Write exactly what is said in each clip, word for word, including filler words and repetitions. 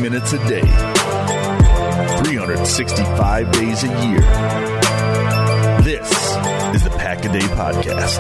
minutes a day, three hundred sixty-five days a year. This is the Pack a Day Podcast.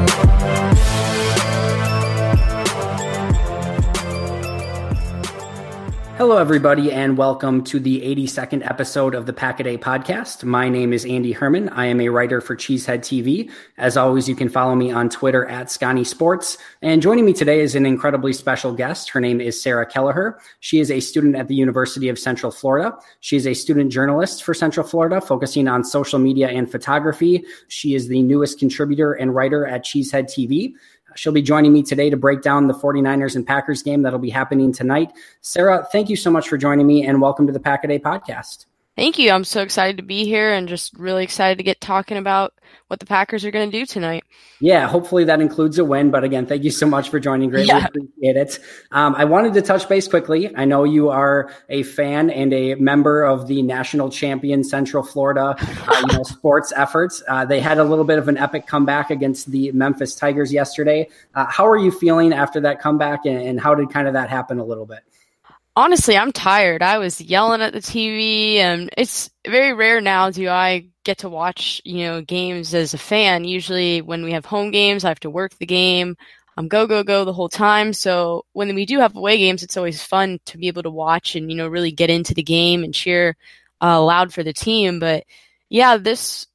Hello, everybody, and welcome to the eighty-second episode of the Pack a Day Podcast. My name is Andy Herman. I am a writer for Cheesehead T V. As always, you can follow me on Twitter at Scotty Sports. And joining me today is an incredibly special guest. Her name is Sarah Kelleher. She is a student at the University of Central Florida. She is a student journalist for Central Florida, focusing on social media and photography. She is the newest contributor and writer at Cheesehead T V. She'll be joining me today to break down the 49ers and Packers game that'll be happening tonight. Sarah, thank you so much for joining me, and welcome to the Pack a Day Podcast. Thank you. I'm so excited to be here and just really excited to get talking about what the Packers are going to do tonight. Yeah, hopefully that includes a win. But again, thank you so much for joining. Greatly yeah. appreciate it. Um, I wanted to touch base quickly. I know you are a fan and a member of the national champion Central Florida uh, you know, sports efforts. Uh, they had a little bit of an epic comeback against the Memphis Tigers yesterday. Uh, how are you feeling after that comeback, and, and how did kind of that happen a little bit? Honestly, I'm tired. I was yelling at the T V, and it's very rare now do I get to watch, you know, games as a fan. Usually when we have home games, I have to work the game. I'm go, go, go the whole time. So when we do have away games, it's always fun to be able to watch and, you know, really get into the game and cheer uh, loud for the team. But yeah, this,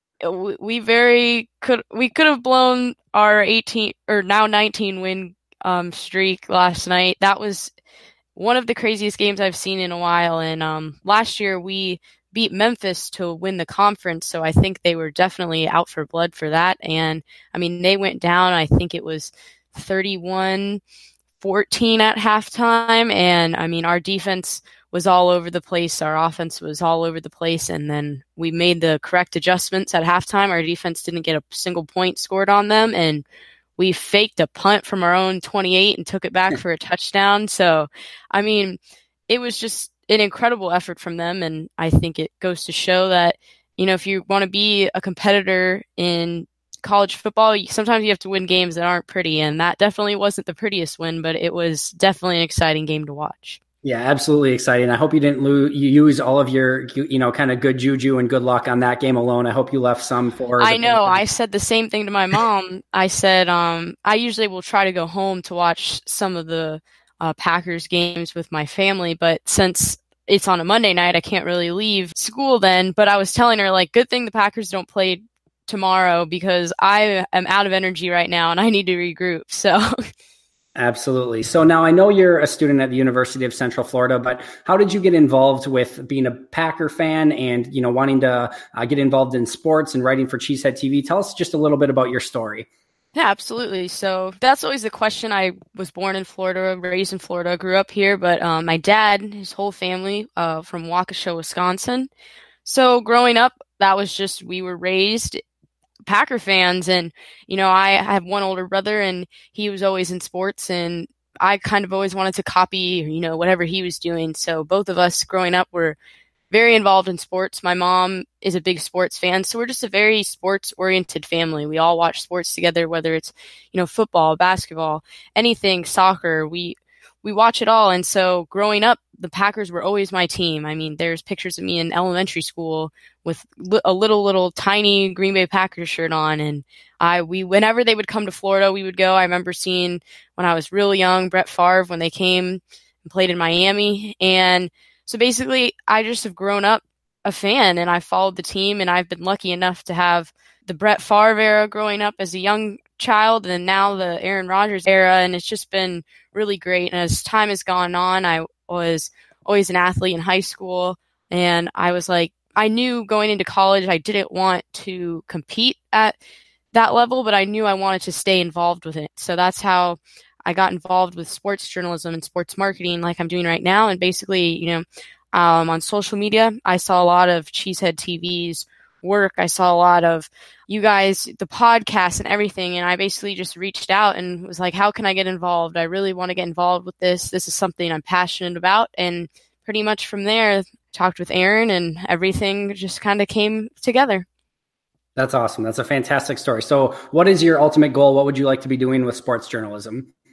we very could, we could have blown our eighteen or now nineteen win um, streak last night. That was one of the craziest games I've seen in a while. And um, last year we beat Memphis to win the conference. So I think they were definitely out for blood for that. And I mean, they went down, I think it was thirty-one fourteen at halftime. And I mean, our defense was all over the place. Our offense was all over the place. And then we made the correct adjustments at halftime. Our defense didn't get a single point scored on them. And we faked a punt from our own twenty-eight and took it back for a touchdown. So, I mean, it was just an incredible effort from them. And I think it goes to show that, you know, if you want to be a competitor in college football, sometimes you have to win games that aren't pretty. And that definitely wasn't the prettiest win, but it was definitely an exciting game to watch. Yeah, absolutely exciting. I hope you didn't lose, you use all of your, you know, kind of good juju and good luck on that game alone. I hope you left some for. I know. I said the same thing to my mom. I said, um, I usually will try to go home to watch some of the uh, Packers games with my family, but since it's on a Monday night, I can't really leave school then. But I was telling her, like, good thing the Packers don't play tomorrow because I am out of energy right now and I need to regroup. So. Absolutely. So now I know you're a student at the University of Central Florida, but how did you get involved with being a Packer fan and, you know, wanting to uh, get involved in sports and writing for Cheesehead T V? Tell us just a little bit about your story. Yeah, absolutely. So that's always the question. I was born in Florida, raised in Florida, grew up here, but um, my dad, his whole family uh, from Waukesha, Wisconsin. So growing up, that was just, we were raised Packer fans. And, you know, I have one older brother and he was always in sports and I kind of always wanted to copy, you know, whatever he was doing. So both of us growing up were very involved in sports. My mom is a big sports fan. So we're just a very sports oriented family. We all watch sports together, whether it's, you know, football, basketball, anything, soccer, we, we watch it all. And so growing up, the Packers were always my team. I mean, there's pictures of me in elementary school with li- a little, little tiny Green Bay Packers shirt on. And I, we, whenever they would come to Florida, we would go. I remember seeing when I was real young, Brett Favre, when they came and played in Miami. And so basically I just have grown up a fan and I followed the team and I've been lucky enough to have the Brett Favre era growing up as a young child and now the Aaron Rodgers era. And it's just been really great. And as time has gone on, I was always an athlete in high school. And I was like, I knew going into college, I didn't want to compete at that level, but I knew I wanted to stay involved with it. So that's how I got involved with sports journalism and sports marketing like I'm doing right now. And basically, you know, um, on social media, I saw a lot of Cheesehead T V's work. I saw a lot of you guys, the podcast and everything. And I basically just reached out and was like, how can I get involved? I really want to get involved with this. This is something I'm passionate about. And pretty much from there, talked with Aaron and everything just kind of came together. That's awesome. That's a fantastic story. So what is your ultimate goal? What would you like to be doing with sports journalism?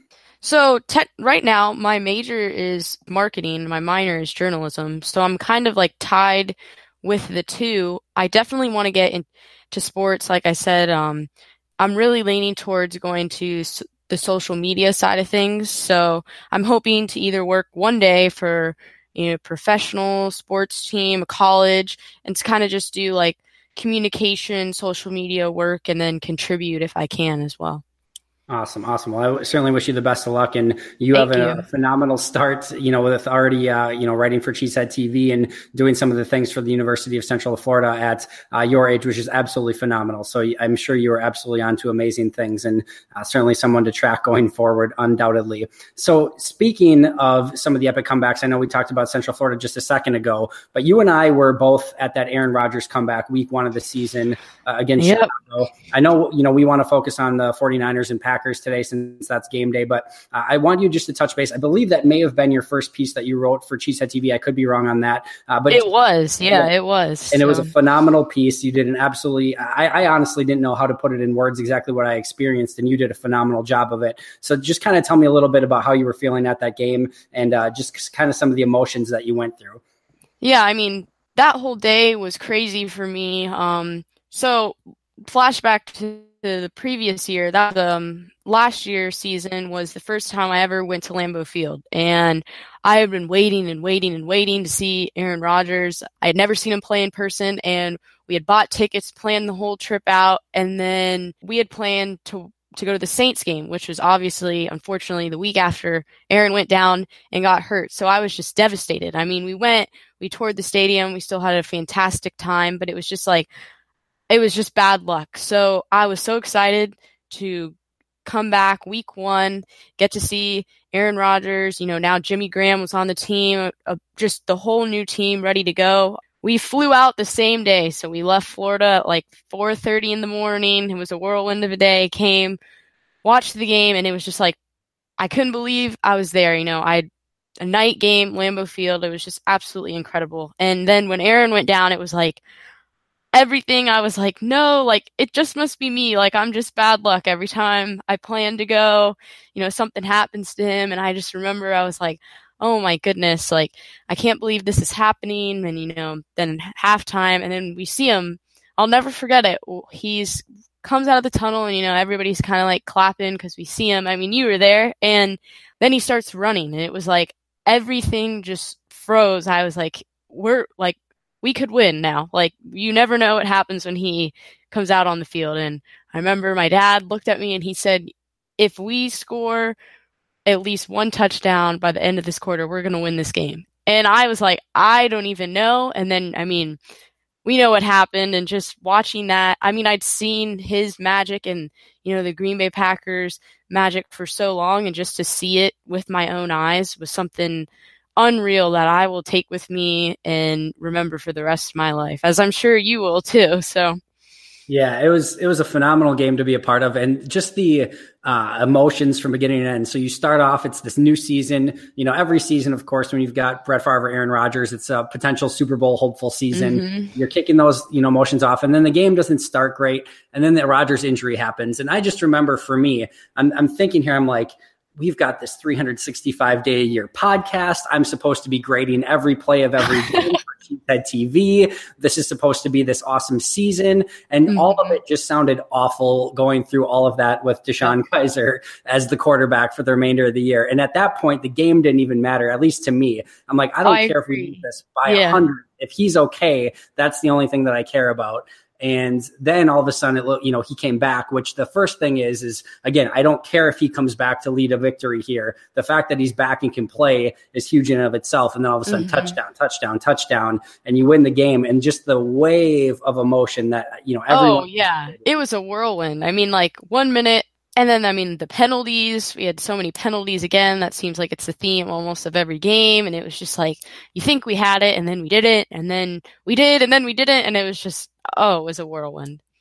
So te- right now, my major is marketing, my minor is journalism. So I'm kind of like tied with the two. I definitely want to get into sports. Like I said, um, I'm really leaning towards going to s- the social media side of things. So I'm hoping to either work one day for, you know, professional sports team, a college, and to kind of just do like communication, social media work, and then contribute if I can as well. Awesome. Awesome. Well, I certainly wish you the best of luck, and you Thank have a, you. a phenomenal start, you know, with already, uh, you know, writing for Cheesehead T V and doing some of the things for the University of Central Florida at uh, your age, which is absolutely phenomenal. So I'm sure you are absolutely onto amazing things, and uh, certainly someone to track going forward, undoubtedly. So speaking of some of the epic comebacks, I know we talked about Central Florida just a second ago, but you and I were both at that Aaron Rodgers comeback week one of the season uh, against Yep. Chicago. I know, you know, we want to focus on the 49ers and Packers today since that's game day, but uh, I want you just to touch base. I believe that may have been your first piece that you wrote for Cheesehead T V. I could be wrong on that. Uh, but It was. Yeah, it was. And so. It was a phenomenal piece. You did an absolutely, I, I honestly didn't know how to put it in words exactly what I experienced, and you did a phenomenal job of it. So just kind of tell me a little bit about how you were feeling at that game, and uh, just kind of some of the emotions that you went through. Yeah, I mean, that whole day was crazy for me. Um, so flashback to the previous year, that um, last year's season was the first time I ever went to Lambeau Field. And I had been waiting and waiting and waiting to see Aaron Rodgers. I had never seen him play in person, and we had bought tickets, planned the whole trip out, and then we had planned to to go to the Saints game, which was obviously, unfortunately, the week after Aaron went down and got hurt. So I was just devastated. I mean, we went, we toured the stadium, we still had a fantastic time, but it was just like, it was just bad luck. So I was so excited to come back week one, get to see Aaron Rodgers. You know, now Jimmy Graham was on the team, uh, just the whole new team ready to go. We flew out the same day. So we left Florida at like four thirty in the morning. It was a whirlwind of a day, came, watched the game, and it was just like, I couldn't believe I was there. You know, I had a night game, Lambeau Field. It was just absolutely incredible. And then when Aaron went down, it was like, everything, I was like, no, like, it just must be me. Like, I'm just bad luck. Every time I plan to go, you know, something happens to him. And I just remember I was like, oh my goodness, like, I can't believe this is happening. And, you know, then halftime, and then we see him. I'll never forget it. He's comes out of the tunnel, and, you know, everybody's kind of like clapping because we see him. I mean, you were there. And then he starts running, and it was like everything just froze. I was like, we're like, we could win now. Like, you never know what happens when he comes out on the field. And I remember my dad looked at me and he said, if we score at least one touchdown by the end of this quarter, we're going to win this game. And I was like, I don't even know. And then, I mean, we know what happened, and just watching that, I mean, I'd seen his magic and, you know, the Green Bay Packers magic for so long, and just to see it with my own eyes was something unreal that I will take with me and remember for the rest of my life, as I'm sure you will too. So yeah, it was it was a phenomenal game to be a part of, and just the uh, emotions from beginning to end. So you start off, it's this new season. You know, every season, of course, when you've got Brett Favre, Aaron Rodgers, it's a potential Super Bowl hopeful season. Mm-hmm. You're kicking those, you know, emotions off, and then the game doesn't start great, and then the Rodgers injury happens. And I just remember, for me, I'm, I'm thinking here, I'm like, we've got this three hundred sixty-five day a year podcast. I'm supposed to be grading every play of every game for Cheesehead T V. This is supposed to be this awesome season. And mm-hmm. all of it just sounded awful going through all of that with Deshaun Kaiser as the quarterback for the remainder of the year. And at that point, the game didn't even matter, at least to me. I'm like, I don't I care agree. if we lose this by a yeah. hundred. If he's okay, that's the only thing that I care about. And then all of a sudden, it, you know, he came back, which the first thing is, is again, I don't care if he comes back to lead a victory here. The fact that he's back and can play is huge in and of itself. And then all of a sudden, mm-hmm. touchdown, touchdown, touchdown, and you win the game. And just the wave of emotion that, you know, everyone. Oh, yeah. It was a whirlwind. I mean, like one minute. And then, I mean, the penalties, we had so many penalties again. That seems like it's the theme almost of every game. And it was just like, you think we had it, and then we didn't, and then we did, and then we didn't. And it was just, oh, it was a whirlwind.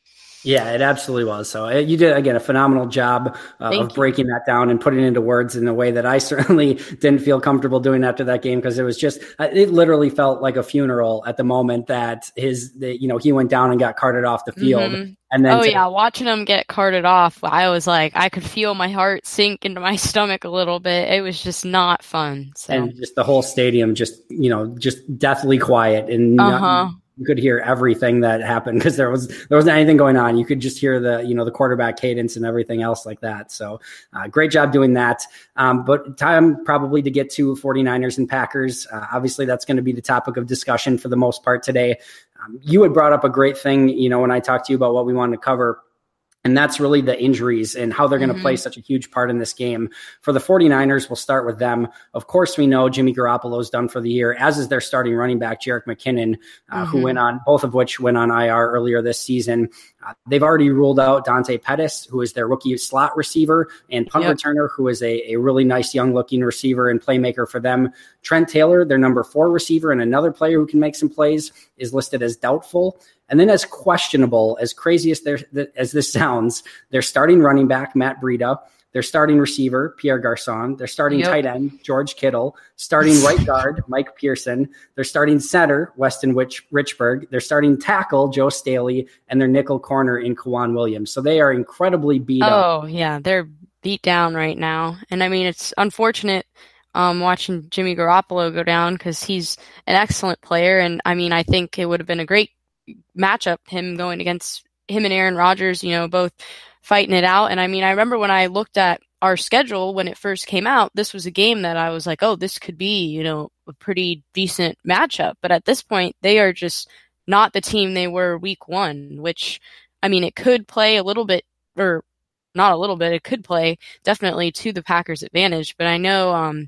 Yeah, it absolutely was. So uh, you did, again, a phenomenal job uh, of you. breaking that down and putting it into words in a way that I certainly didn't feel comfortable doing after that game, because it was just, uh, it literally felt like a funeral at the moment that his, the, you know, he went down and got carted off the field. Mm-hmm. And then oh to, yeah, watching him get carted off, I was like, I could feel my heart sink into my stomach a little bit. It was just not fun. So. And just the whole stadium, just, you know, just deathly quiet, and uh-huh. not, you could hear everything that happened, because there was there wasn't anything going on. You could just hear the you know the quarterback cadence and everything else like that. So uh, great job doing that. Um, but time probably to get to 49ers and Packers. Uh, obviously, that's going to be the topic of discussion for the most part today. Um, you had brought up a great thing, you know, when I talked to you about what we wanted to cover. And that's really the injuries and how they're going to mm-hmm. play such a huge part in this game. For the 49ers, we'll start with them. Of course, we know Jimmy Garoppolo's done for the year, as is their starting running back, Jerick McKinnon, uh, mm-hmm. who went on, both of which went on I R earlier this season. Uh, they've already ruled out Dante Pettis, who is their rookie slot receiver, and punt yep. returner, who is a, a really nice young-looking receiver and playmaker for them. Trent Taylor, their number four receiver, and another player who can make some plays, is listed as doubtful. And then as questionable, as crazy as, as this sounds, their starting running back, Matt Breida, their starting receiver, Pierre Garçon, their starting yep. tight end, George Kittle, starting right guard, Mike Pearson, their starting center, Weston Rich- Richburg, their starting tackle, Joe Staley, and their nickel corner in Kwan Williams. So they are incredibly beat oh, up. Oh, yeah, they're beat down right now. And I mean, it's unfortunate um, watching Jimmy Garoppolo go down, because he's an excellent player. And I mean, I think it would have been a great matchup, him going against him and Aaron Rodgers, you know, both fighting it out. And I mean, I remember when I looked at our schedule when it first came out, this was a game that I was like, oh, this could be, you know, a pretty decent matchup. But at this point, they are just not the team they were week one, which, I mean, it could play a little bit, or not a little bit, it could play definitely to the Packers' advantage. But I know, um,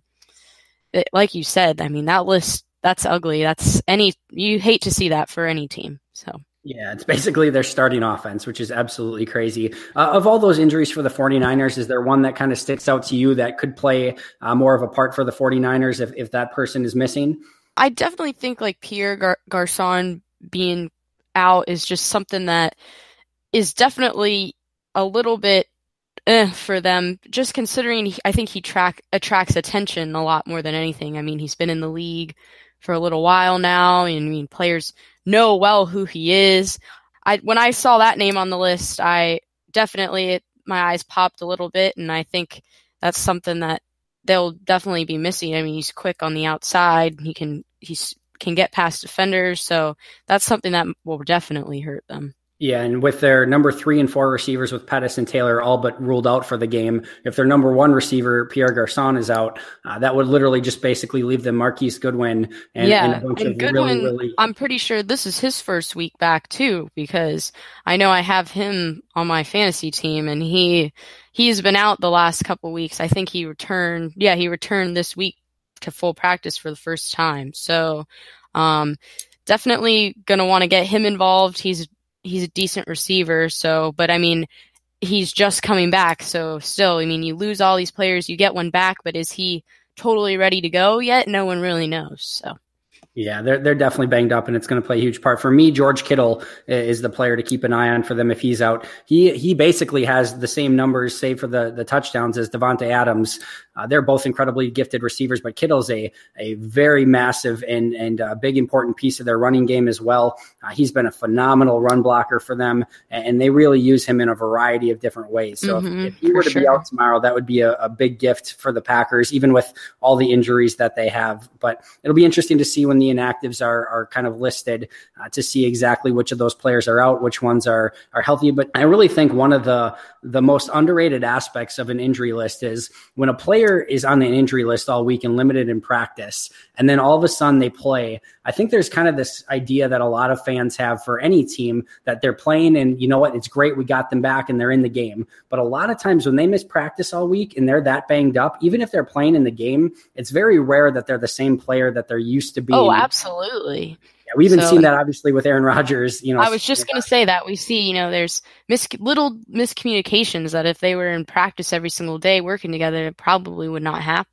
it, like you said, I mean, that list, that's ugly. That's any, you hate to see that for any team. So. Yeah, it's basically their starting offense, which is absolutely crazy. Uh, of all those injuries for the 49ers, is there one that kind of sticks out to you that could play uh, more of a part for the 49ers if, if that person is missing? I definitely think like Pierre Gar- Garçon being out is just something that is definitely a little bit eh, for them, just considering he, I think he track attracts attention a lot more than anything. I mean, he's been in the league for a little while now, and I mean, players know well who he is. I when I saw that name on the list, I definitely it, my eyes popped a little bit, and I think that's something that they'll definitely be missing. I mean, he's quick on the outside. He can he's can get past defenders, so that's something that will definitely hurt them. Yeah, and with their number three and four receivers with Pettis and Taylor all but ruled out for the game, if their number one receiver, Pierre Garçon, is out, uh, that would literally just basically leave them Marquise Goodwin and, yeah, and a bunch and of Goodwin, really, really... I'm pretty sure this is his first week back too, because I know I have him on my fantasy team, and he he's been out the last couple weeks. I think he returned, yeah, he returned this week to full practice for the first time. So um, definitely going to want to get him involved. He's He's a decent receiver, so, but I mean, he's just coming back, so still, I mean, you lose all these players, you get one back, but is he totally ready to go yet? No one really knows, so. Yeah, they're they're definitely banged up, and it's going to play a huge part. For me, George Kittle is the player to keep an eye on for them if he's out. He he basically has the same numbers, save for the, the touchdowns, as Devontae Adams. Uh, they're both incredibly gifted receivers, but Kittle's a a very massive and and uh, big important piece of their running game as well. Uh, he's been a phenomenal run blocker for them, and they really use him in a variety of different ways. So mm-hmm, if, if he were to sure. be out tomorrow, that would be a, a big gift for the Packers, even with all the injuries that they have. But it'll be interesting to see when the inactives are are kind of listed uh, to see exactly which of those players are out, which ones are are healthy. But I really think one of the the most underrated aspects of an injury list is when a player is on an injury list all week and limited in practice, and then all of a sudden they play. I think there's kind of this idea that a lot of fans have for any team that they're playing, and you know what, it's great, we got them back and they're in the game. But a lot of times when they miss practice all week and they're that banged up, even if they're playing in the game, it's very rare that they're the same player that they're used to being. Oh, absolutely. Yeah, we've even so, seen that obviously with Aaron Rodgers. You know, I was just going to say that we see, you know, there's mis- little miscommunications that if they were in practice every single day working together, it probably would not happen.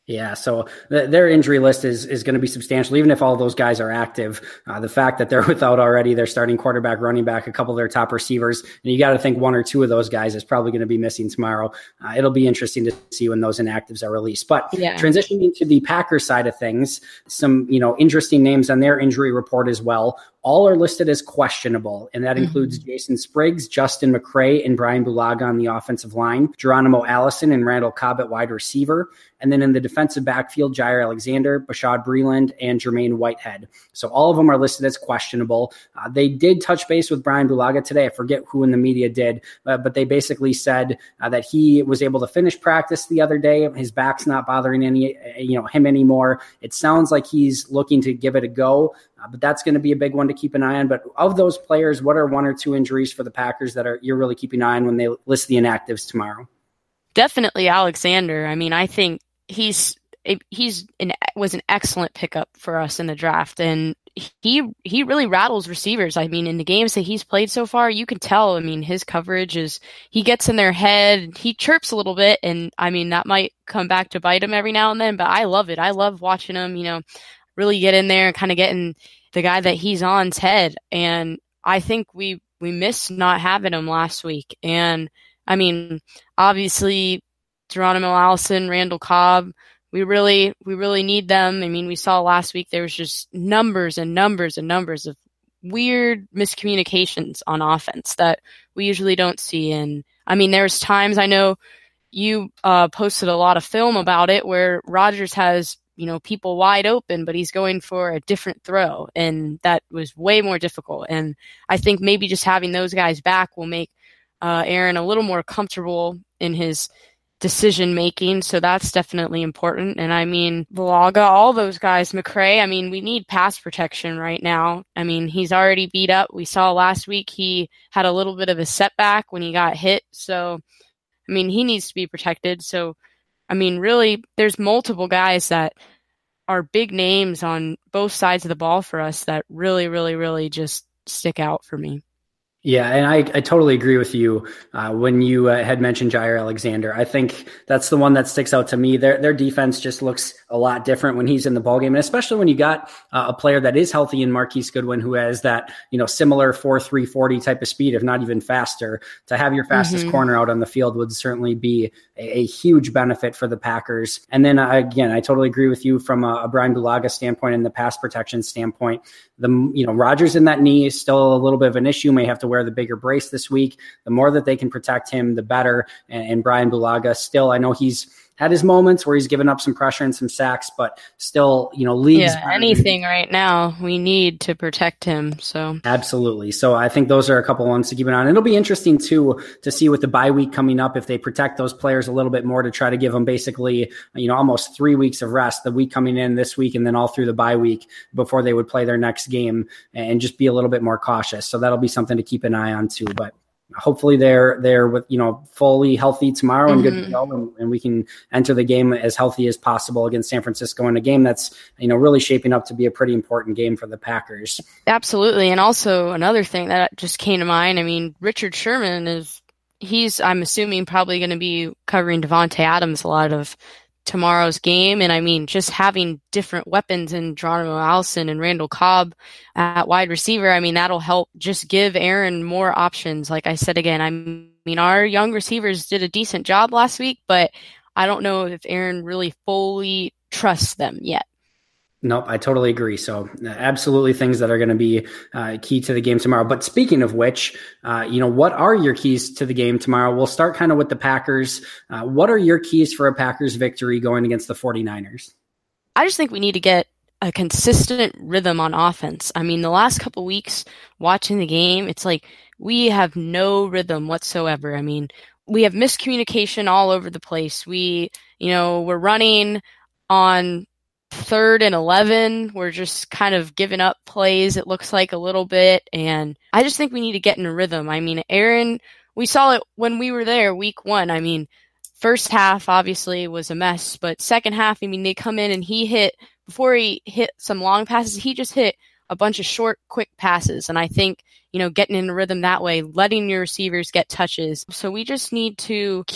Yeah, so th- their injury list is is going to be substantial, even if all those guys are active. Uh, the fact that they're without already their starting quarterback, running back, a couple of their top receivers, and you got to think one or two of those guys is probably going to be missing tomorrow. Uh, it'll be interesting to see when those inactives are released. But yeah. Transitioning to the Packers side of things, some you know interesting names on their injury report as well. All are listed as questionable, and that mm-hmm. includes Jason Spriggs, Justin McCray, and Brian Bulaga on the offensive line, Geronimo Allison and Randall Cobb at wide receiver, and then in the defensive backfield, Jair Alexander, Bashad Breeland, and Jermaine Whitehead. So all of them are listed as questionable. Uh, they did touch base with Brian Bulaga today. I forget who in the media did, uh, but they basically said uh, that he was able to finish practice the other day. His back's not bothering any, you know, him anymore. It sounds like he's looking to give it a go. Uh, but that's going to be a big one to keep an eye on. But of those players, what are one or two injuries for the Packers that are you're really keeping an eye on when they list the inactives tomorrow? Definitely Alexander. I mean, I think he's he's an, was an excellent pickup for us in the draft, and he he really rattles receivers. I mean, in the games that he's played so far, you can tell. I mean, his coverage is he gets in their head, he chirps a little bit, and I mean that might come back to bite him every now and then. But I love it. I love watching him. You know. Really get in there and kind of get in the guy that he's on's head. And I think we, we missed not having him last week. And I mean, obviously Geronimo Allison, Randall Cobb, we really, we really need them. I mean, we saw last week, there was just numbers and numbers and numbers of weird miscommunications on offense that we usually don't see. And I mean, there's times I know you uh, posted a lot of film about it where Rodgers has, you know, people wide open, but he's going for a different throw. And that was way more difficult. And I think maybe just having those guys back will make uh, Aaron a little more comfortable in his decision making. So that's definitely important. And I mean, Bulaga, all those guys, McCray, I mean, we need pass protection right now. I mean, he's already beat up. We saw last week he had a little bit of a setback when he got hit. So, I mean, he needs to be protected. So, I mean, really, there's multiple guys that are big names on both sides of the ball for us that really, really, really just stick out for me. Yeah, and I, I totally agree with you uh, when you uh, had mentioned Jair Alexander. I think that's the one that sticks out to me. Their their defense just looks a lot different when he's in the ballgame, and especially when you got uh, a player that is healthy in Marquise Goodwin, who has that you know similar four three forty type of speed, if not even faster. To have your fastest mm-hmm. corner out on the field would certainly be a, a huge benefit for the Packers. And then uh, again, I totally agree with you from a, a Brian Bulaga standpoint and the pass protection standpoint. The you know Rodgers in that knee is still a little bit of an issue. May have to wear the bigger brace this week. The more that they can protect him, the better. And, and Brian Bulaga still, I know he's had his moments where he's given up some pressure and some sacks, but still, you know, leagues. Yeah, anything right now we need to protect him. So absolutely. So I think those are a couple ones to keep an eye on. It'll be interesting too to see with the bye week coming up if they protect those players a little bit more to try to give them basically, you know, almost three weeks of rest. The week coming in this week and then all through the bye week before they would play their next game and just be a little bit more cautious. So that'll be something to keep an eye on too. But hopefully they're they're with you know fully healthy tomorrow and mm-hmm. good to go, and, and we can enter the game as healthy as possible against San Francisco in a game that's you know really shaping up to be a pretty important game for the Packers. Absolutely, and also another thing that just came to mind. I mean, Richard Sherman is he's I'm assuming probably going to be covering Devontae Adams a lot of tomorrow's game. And I mean, just having different weapons in Geronimo Allison and Randall Cobb at wide receiver, I mean, that'll help just give Aaron more options. Like I said, again, I mean, our young receivers did a decent job last week, but I don't know if Aaron really fully trusts them yet. Nope, I totally agree. So uh, absolutely things that are going to be uh, key to the game tomorrow. But speaking of which, uh, you know, what are your keys to the game tomorrow? We'll start kind of with the Packers. Uh, what are your keys for a Packers victory going against the 49ers? I just think we need to get a consistent rhythm on offense. I mean, the last couple weeks watching the game, it's like we have no rhythm whatsoever. I mean, we have miscommunication all over the place. We, you know, we're running on third and eleven. We're just kind of giving up plays, it looks like, a little bit. And I just think we need to get in a rhythm. I mean, Aaron, we saw it when we were there week one. I mean, first half obviously was a mess, but second half, I mean, they come in and he hit, before he hit some long passes, he just hit a bunch of short, quick passes. And I think, you know, getting in a rhythm that way, letting your receivers get touches. So we just need to keep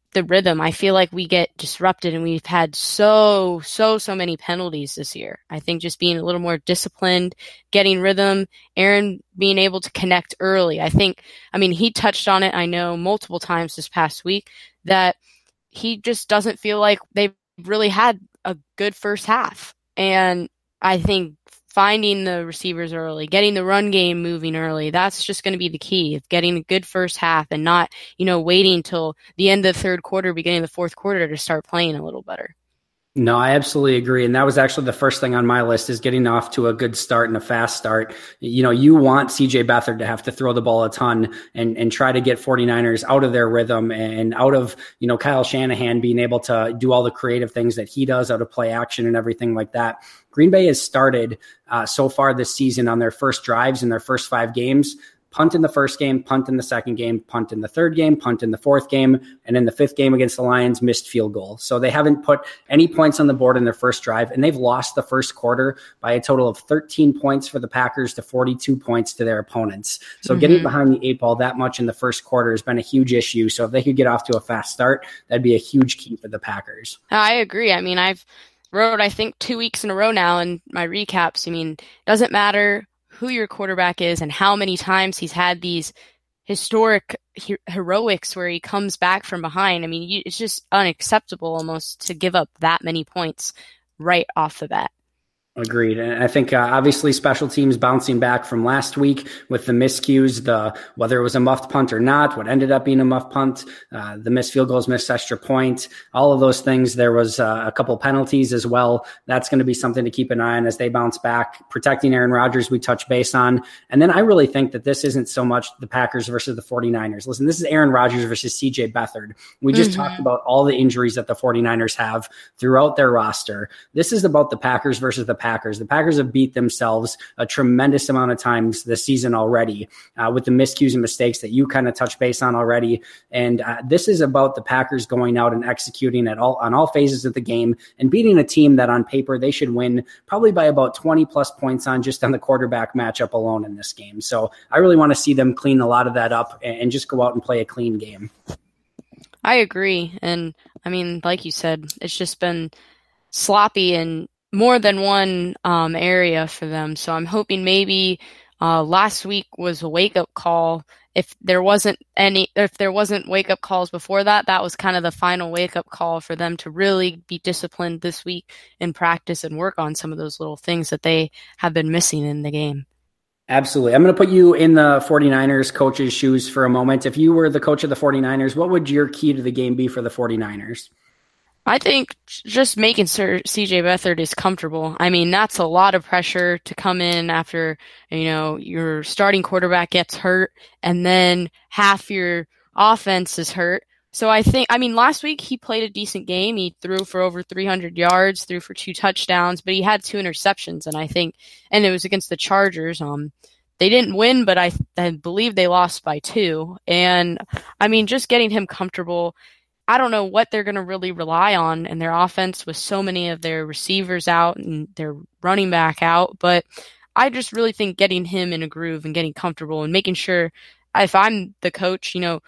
the rhythm. I feel like we get disrupted, and we've had so, so, so many penalties this year. I think just being a little more disciplined, getting rhythm, Aaron being able to connect early. I think, I mean, he touched on it, I know, multiple times this past week, that he just doesn't feel like they've really had a good first half. And I think finding the receivers early, getting the run game moving early, that's just going to be the key of getting a good first half and not, you know, waiting till the end of the third quarter, beginning of the fourth quarter to start playing a little better. No, I absolutely agree. And that was actually the first thing on my list, is getting off to a good start and a fast start. You know, you want C J Beathard to have to throw the ball a ton and, and try to get 49ers out of their rhythm and out of, you know, Kyle Shanahan being able to do all the creative things that he does out of play action and everything like that. Green Bay has started uh, so far this season on their first drives in their first five games. Punt in the first game, punt in the second game, punt in the third game, punt in the fourth game, and in the fifth game against the Lions, missed field goal. So they haven't put any points on the board in their first drive, and they've lost the first quarter by a total of thirteen points for the Packers to forty-two points to their opponents. So mm-hmm. getting behind the eight ball that much in the first quarter has been a huge issue. So if they could get off to a fast start, that'd be a huge key for the Packers. I agree. I mean, I've wrote, I think, two weeks in a row now in my recaps. I mean, it doesn't matter who your quarterback is and how many times he's had these historic he- heroics where he comes back from behind. I mean, you, it's just unacceptable almost to give up that many points right off the bat. Agreed. And I think uh, obviously special teams bouncing back from last week with the miscues, the whether it was a muffed punt or not, what ended up being a muffed punt, uh, the missed field goals, missed extra point, all of those things. There was uh, a couple penalties as well. That's going to be something to keep an eye on as they bounce back. Protecting Aaron Rodgers, we touch base on. And then I really think that this isn't so much the Packers versus the 49ers. Listen, this is Aaron Rodgers versus C J Beathard. We just mm-hmm. talked about all the injuries that the 49ers have throughout their roster. This is about the Packers versus the Packers. Packers. The Packers have beat themselves a tremendous amount of times this season already uh, with the miscues and mistakes that you kind of touched base on already. And uh, this is about the Packers going out and executing at all on all phases of the game and beating a team that on paper they should win probably by about twenty plus points on just on the quarterback matchup alone in this game. So I really want to see them clean a lot of that up and, and just go out and play a clean game. I agree. And I mean, like you said, it's just been sloppy in more than one um, area for them. So I'm hoping maybe uh, last week was a wake-up call. If there wasn't any, if there wasn't wake-up calls before that, that was kind of the final wake-up call for them to really be disciplined this week in practice and work on some of those little things that they have been missing in the game. Absolutely. I'm going to put you in the 49ers coach's shoes for a moment. If you were the coach of the 49ers, what would your key to the game be for the 49ers? I think just making sure C J Beathard is comfortable. I mean, that's a lot of pressure to come in after, you know, your starting quarterback gets hurt and then half your offense is hurt. So I think, I mean, last week he played a decent game. He threw for over three hundred yards, threw for two touchdowns, but he had two interceptions. And I think, and it was against the Chargers. Um, they didn't win, but I, I believe they lost by two. And I mean, just getting him comfortable. I don't know what they're going to really rely on in their offense with so many of their receivers out and their running back out. But I just really think getting him in a groove and getting comfortable and making sure, if I'm the coach, you know,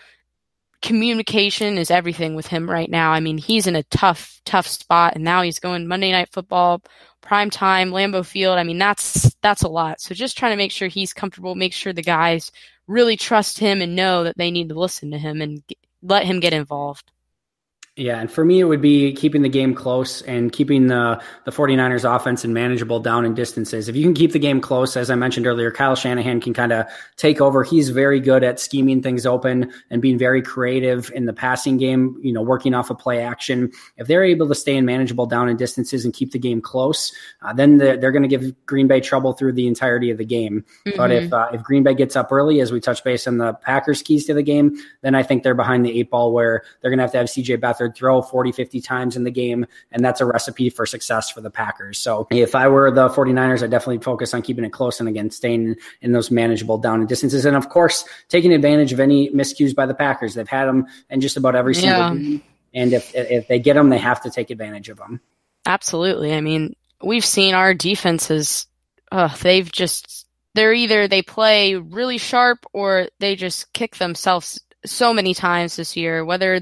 communication is everything with him right now. I mean, he's in a tough, tough spot, and now he's going Monday Night Football, prime time, Lambeau Field. I mean, that's that's a lot. So just trying to make sure he's comfortable, make sure the guys really trust him and know that they need to listen to him and get, let him get involved. Yeah, and for me, it would be keeping the game close and keeping the, the 49ers offense in manageable down and distances. If you can keep the game close, as I mentioned earlier, Kyle Shanahan can kind of take over. He's very good at scheming things open and being very creative in the passing game, you know, working off of play action. If they're able to stay in manageable down and distances and keep the game close, uh, then they're, they're going to give Green Bay trouble through the entirety of the game. Mm-hmm. But if uh, if Green Bay gets up early, as we touch base on the Packers' keys to the game, then I think they're behind the eight ball where they're going to have to have C J Beathard throw forty, fifty times in the game, and that's a recipe for success for the Packers. So if I were the 49ers, I'd definitely focus on keeping it close and, again, staying in those manageable down and distances. And, of course, taking advantage of any miscues by the Packers. They've had them in just about every single yeah. game, and if if they get them, they have to take advantage of them. Absolutely. I mean, we've seen our defenses, uh, they've just – they're either they play really sharp or they just kick themselves so many times this year, whether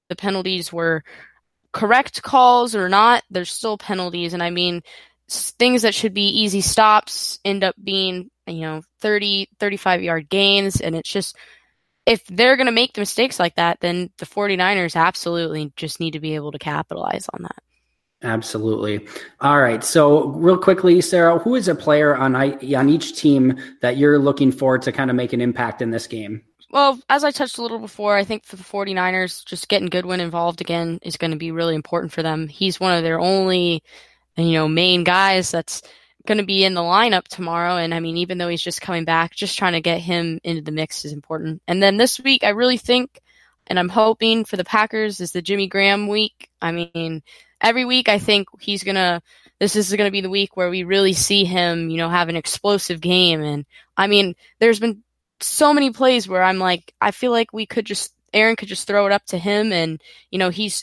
the penalties were correct calls or not, there's still penalties. And I mean, things that should be easy stops end up being, you know, thirty, thirty-five yard gains. And it's just, if they're going to make mistakes like that, then the 49ers absolutely just need to be able to capitalize on that. Absolutely. All right. So real quickly, Sarah, who is a player on on each team that you're looking for to kind of make an impact in this game? Well, as I touched a little before, I think for the 49ers, just getting Goodwin involved again is going to be really important for them. He's one of their only, you know, main guys that's going to be in the lineup tomorrow. And I mean, even though he's just coming back, just trying to get him into the mix is important. And then this week, I really think, and I'm hoping for the Packers, is the Jimmy Graham week. I mean, every week I think he's going to, this is going to be the week where we really see him, you know, have an explosive game. And I mean, there's been so many plays where I'm like, I feel like we could just, Aaron could just throw it up to him, and, you know, he's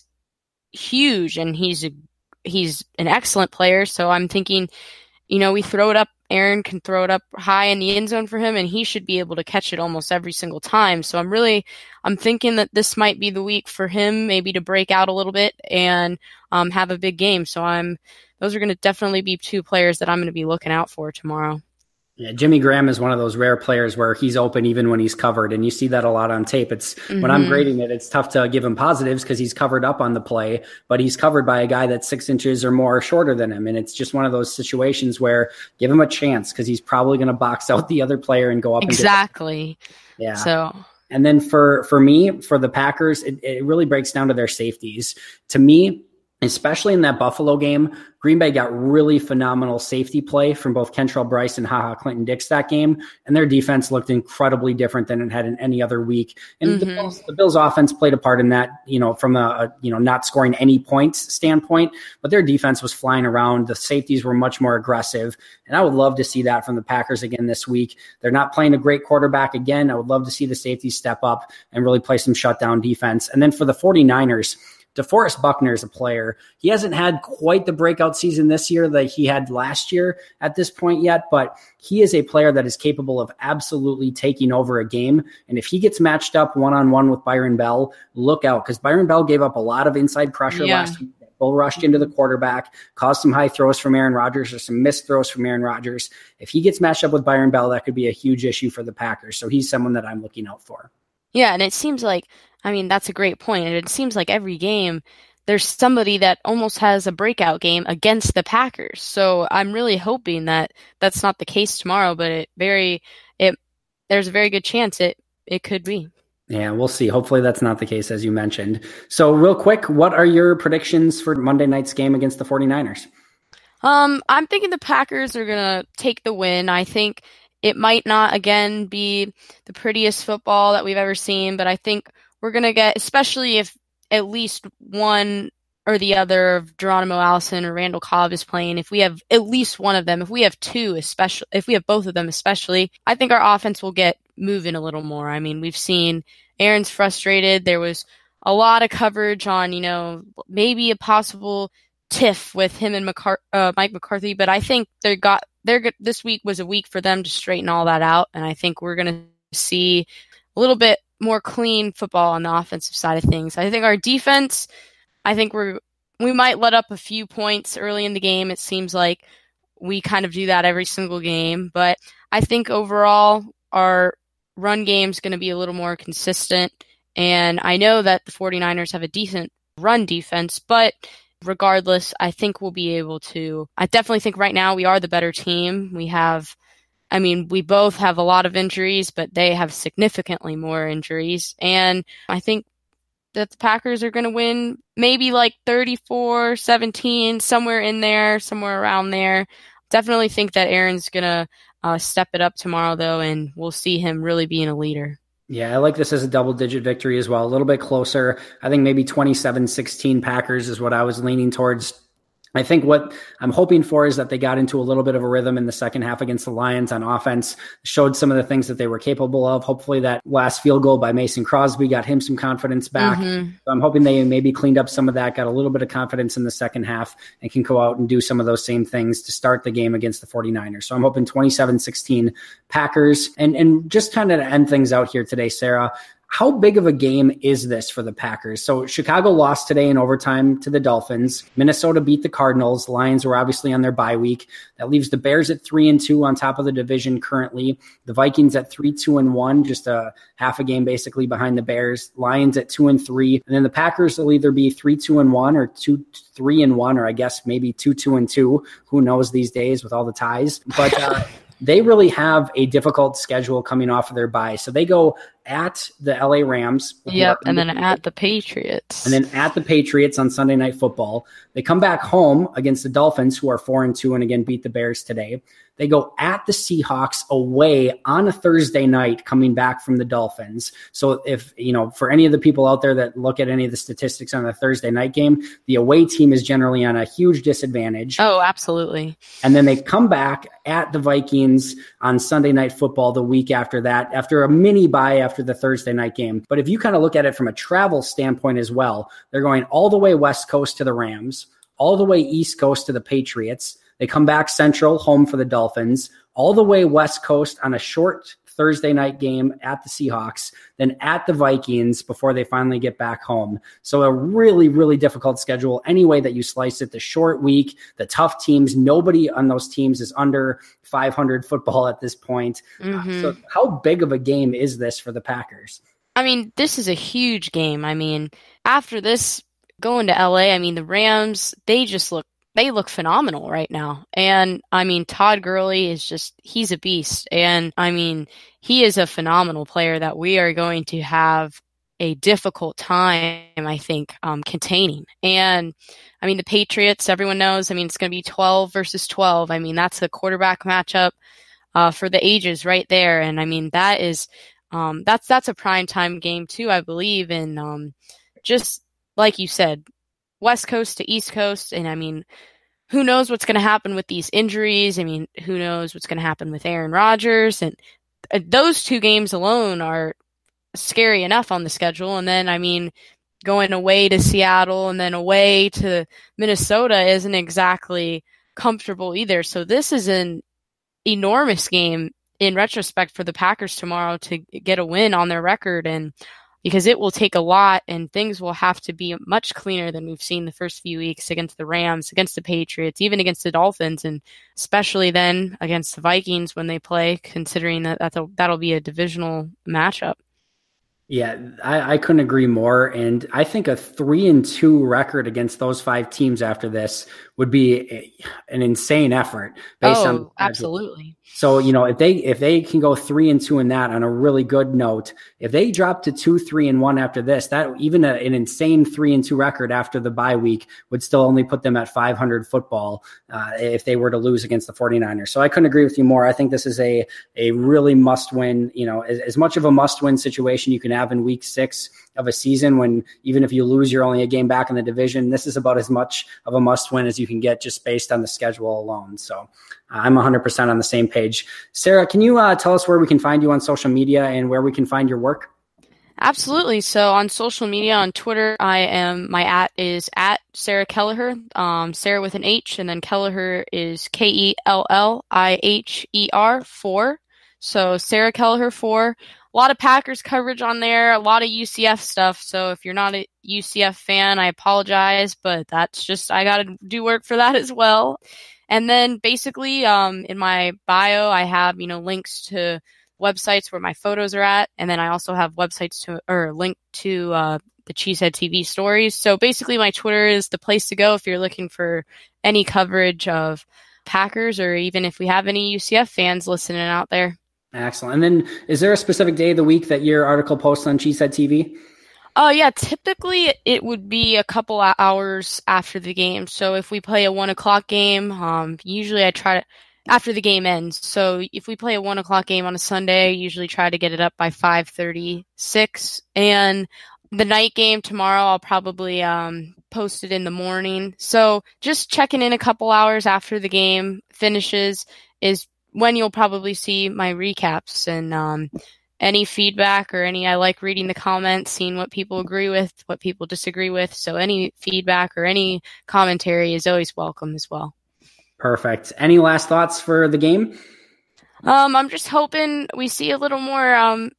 huge and he's a, he's an excellent player. So I'm thinking, you know, we throw it up, Aaron can throw it up high in the end zone for him, and he should be able to catch it almost every single time. So I'm really, I'm thinking that this might be the week for him, maybe to break out a little bit and um, have a big game. So I'm, those are going to definitely be two players that I'm going to be looking out for tomorrow. Yeah, Jimmy Graham is one of those rare players where he's open even when he's covered, and you see that a lot on tape. It's mm-hmm. when I'm grading it, it's tough to give him positives because he's covered up on the play, but he's covered by a guy that's six inches or more shorter than him, and it's just one of those situations where give him a chance because he's probably going to box out the other player and go up. Exactly. And get, yeah. So. And then for for me, for the Packers, it, it really breaks down to their safeties. To me, especially in that Buffalo game, Green Bay got really phenomenal safety play from both Kentrell Brice and HaHa Clinton-Dix that game, and their defense looked incredibly different than it had in any other week. And mm-hmm. the, Bills, the Bills' offense played a part in that, you know, from a, a you know not scoring any points standpoint, but their defense was flying around. The safeties were much more aggressive, and I would love to see that from the Packers again this week. They're not playing a great quarterback again. I would love to see the safeties step up and really play some shutdown defense. And then for the 49ers, DeForest Buckner is a player. He hasn't had quite the breakout season this year that he had last year at this point yet, but he is a player that is capable of absolutely taking over a game. And if he gets matched up one-on-one with Byron Bell, look out, because Byron Bell gave up a lot of inside pressure yeah. last week. Bull rushed into the quarterback, caused some high throws from Aaron Rodgers or some missed throws from Aaron Rodgers. If he gets matched up with Byron Bell, that could be a huge issue for the Packers. So he's someone that I'm looking out for. Yeah, and it seems like, I mean, that's a great point. And it seems like every game there's somebody that almost has a breakout game against the Packers. So I'm really hoping that that's not the case tomorrow, but it very it there's a very good chance it it could be. Yeah, we'll see. Hopefully that's not the case, as you mentioned. So real quick, what are your predictions for Monday night's game against the 49ers? Um, I'm thinking the Packers are going to take the win. I think it might not, again, be the prettiest football that we've ever seen, but I think we're going to get, especially if at least one or the other of Geronimo Allison or Randall Cobb is playing, if we have at least one of them, if we have two, especially, if we have both of them especially, I think our offense will get moving a little more. I mean, we've seen Aaron's frustrated. There was a lot of coverage on, you know, maybe a possible tiff with him and McCar- uh, Mike McCarthy, but I think they got they're this week was a week for them to straighten all that out, and I think we're going to see a little bit more clean football on the offensive side of things. I think our defense, I think we're we might let up a few points early in the game. It seems like we kind of do that every single game, but I think overall our run game is going to be a little more consistent, and I know that the 49ers have a decent run defense, but regardless, I think we'll be able to. I definitely think right now we are the better team. We have, I mean, we both have a lot of injuries, but they have significantly more injuries. And I think that the Packers are going to win maybe like thirty-four seventeen, somewhere in there, somewhere around there. Definitely think that Aaron's going to uh, step it up tomorrow, though, and we'll see him really being a leader. Yeah, I like this as a double-digit victory as well. A little bit closer. I think maybe twenty-seven sixteen Packers is what I was leaning towards. I think what I'm hoping for is that they got into a little bit of a rhythm in the second half against the Lions on offense, showed some of the things that they were capable of. Hopefully that last field goal by Mason Crosby got him some confidence back. Mm-hmm. So I'm hoping they maybe cleaned up some of that, got a little bit of confidence in the second half, and can go out and do some of those same things to start the game against the 49ers. So I'm hoping twenty-seven sixteen Packers. And, and just kind of to end things out here today, Sarah, How big of a game is this for the Packers? So Chicago lost today in overtime to the Dolphins. Minnesota beat the Cardinals. Lions were obviously on their bye week. That leaves the Bears at three and two on top of the division currently. The Vikings at three, two and one, just a half a game basically behind the Bears. Lions at two and three. And then the Packers will either be three, two and one or two, three and one, or I guess maybe two, two and two. Who knows these days with all the ties, but, uh, they really have a difficult schedule coming off of their bye. So they go at the L A Rams. Yep, and then at the Patriots. And then at the Patriots on Sunday Night Football. They come back home against the Dolphins, who are four and two, and again beat the Bears today. They go at the Seahawks away on a Thursday night coming back from the Dolphins. So if, you know, for any of the people out there that look at any of the statistics on the Thursday night game, the away team is generally on a huge disadvantage. Oh, absolutely. And then they come back at the Vikings on Sunday Night Football the week after that, after a mini bye after the Thursday night game. But if you kind of look at it from a travel standpoint as well, they're going all the way West Coast to the Rams, all the way East Coast to the Patriots. They come back Central, home for the Dolphins, all the way West Coast on a short Thursday night game at the Seahawks, then at the Vikings before they finally get back home. So a really, really difficult schedule any way that you slice it. The short week, the tough teams, nobody on those teams is under five hundred football at this point. Mm-hmm. Uh, so how big of a game is this for the Packers? I mean, this is a huge game. I mean, after this, going to L A, I mean, the Rams, they just look They look phenomenal right now. And I mean, Todd Gurley is just, he's a beast. And I mean, he is a phenomenal player that we are going to have a difficult time, I think, um, containing. And I mean, the Patriots, everyone knows, I mean, it's going to be twelve versus twelve. I mean, that's a quarterback matchup uh, for the ages right there. And I mean, that is, um, that's, that's a prime time game too, I believe. And um, just like you said, West Coast to East Coast. And I mean, who knows what's going to happen with these injuries? I mean, who knows what's going to happen with Aaron Rodgers? And uh, those two games alone are scary enough on the schedule. And then, I mean, going away to Seattle and then away to Minnesota isn't exactly comfortable either. So this is an enormous game in retrospect for the Packers tomorrow to get a win on their record. And because it will take a lot and things will have to be much cleaner than we've seen the first few weeks against the Rams, against the Patriots, even against the Dolphins, and especially then against the Vikings when they play, considering that that's a, that'll be a divisional matchup. Yeah, I, I couldn't agree more. And I think a three and two record against those five teams after this would be a, an insane effort based oh, on absolutely. So, you know, if they if they can go three and two in that on a really good note, if they drop to two, three and one after this, that even a, an insane three and two record after the bye week would still only put them at five hundred football uh, if they were to lose against the 49ers. So I couldn't agree with you more. I think this is a a really must win, you know, as, as much of a must win situation you can have in week six of a season when even if you lose, you're only a game back in the division. This is about as much of a must win as you can get just based on the schedule alone. So uh, I'm one hundred percent on the same page. Sarah, can you uh, tell us where we can find you on social media and where we can find your work? Absolutely. So on social media, on Twitter, I am, my at is at Sarah Kelleher, um, Sarah with an H, and then Kelleher is K E L L I H E R four. So Sarah Kelleher four. A lot of Packers coverage on there, a lot of U C F stuff. So if you're not a U C F fan, I apologize, but that's just, I got to do work for that as well. And then basically, um, in my bio, I have, you know, links to websites where my photos are at. And then I also have websites to, or link to, uh, the Cheesehead T V stories. So basically my Twitter is the place to go if you're looking for any coverage of Packers, or even if we have any U C F fans listening out there. Excellent. And then is there a specific day of the week that your article posts on Cheesehead T V? Oh, uh, yeah. Typically, it would be a couple of hours after the game. So if we play a one o'clock game, um, usually I try to, after the game ends. So if we play a one o'clock game on a Sunday, I usually try to get it up by five thirty-six. And the night game tomorrow, I'll probably um, post it in the morning. So just checking in a couple hours after the game finishes is when you'll probably see my recaps. And um, any feedback or any, I like reading the comments, seeing what people agree with, what people disagree with. So any feedback or any commentary is always welcome as well. Perfect. Any last thoughts for the game? Um, I'm just hoping we see a little more um,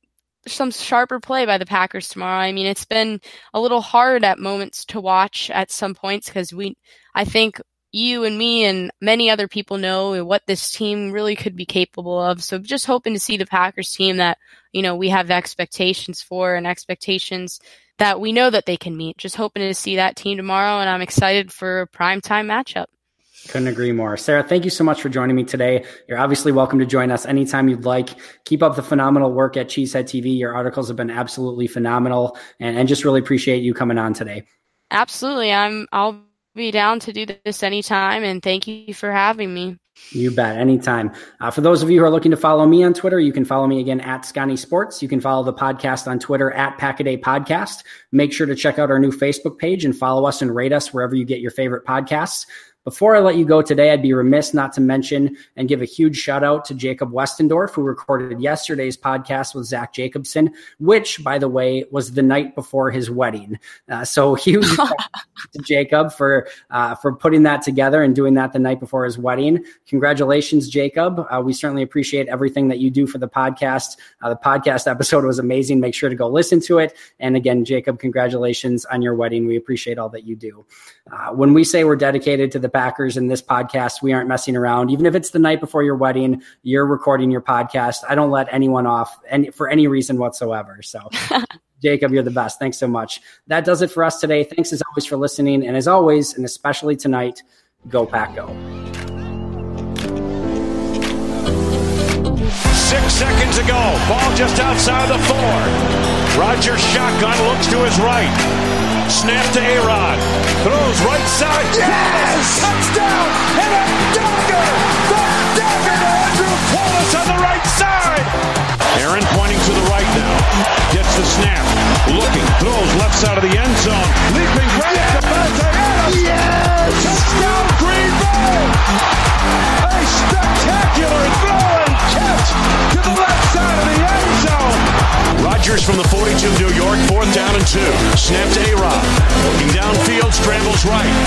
some sharper play by the Packers tomorrow. I mean, it's been a little hard at moments to watch at some points because we, I think you and me and many other people know what this team really could be capable of. So just hoping to see the Packers team that, you know, we have expectations for and expectations that we know that they can meet. Just hoping to see that team tomorrow, and I'm excited for a primetime matchup. Couldn't agree more. Sarah, thank you so much for joining me today. You're obviously welcome to join us anytime you'd like. Keep up the phenomenal work at Cheesehead T V. Your articles have been absolutely phenomenal, and, and just really appreciate you coming on today. Absolutely. I'm, I'll be down to do this anytime, and thank you for having me. You bet. Anytime. Uh, for those of you who are looking to follow me on Twitter, you can follow me again at Scotty Sports. You can follow the podcast on Twitter at Packaday Podcast. Make sure to check out our new Facebook page and follow us and rate us wherever you get your favorite podcasts. Before I let you go today, I'd be remiss not to mention and give a huge shout out to Jacob Westendorf, who recorded yesterday's podcast with Zach Jacobson, which, by the way, was the night before his wedding. Uh, so huge to Jacob for uh, for putting that together and doing that the night before his wedding. Congratulations, Jacob. Uh, we certainly appreciate everything that you do for the podcast. Uh, the podcast episode was amazing. Make sure to go listen to it. And again, Jacob, congratulations on your wedding. We appreciate all that you do. Uh, when we say we're dedicated to the Packers in this podcast, we aren't messing around. Even if it's the night before your wedding, you're recording your podcast. I don't let anyone off any, for any reason whatsoever. So Jacob, you're the best. Thanks so much. That does it for us today. Thanks as always for listening. And as always, and especially tonight, go Pack Go. Six seconds ago, ball just outside the four. Rodgers shotgun, looks to his right. Snap to A-Rod. Throws right side. Yes! Touchdown! And a dagger! The dagger to Andrew Wallace on the right side! Aaron pointing to the right now. Gets the snap. Looking. Throws left side of the end zone. Leaping right at Devontae Adams. Yes! Touchdown Green Bay! A spectacular throw and catch to the left side of the end zone. Rodgers from the forty-two, New York, fourth down and two. Snap to A-Rod. Looking downfield, scrambles right.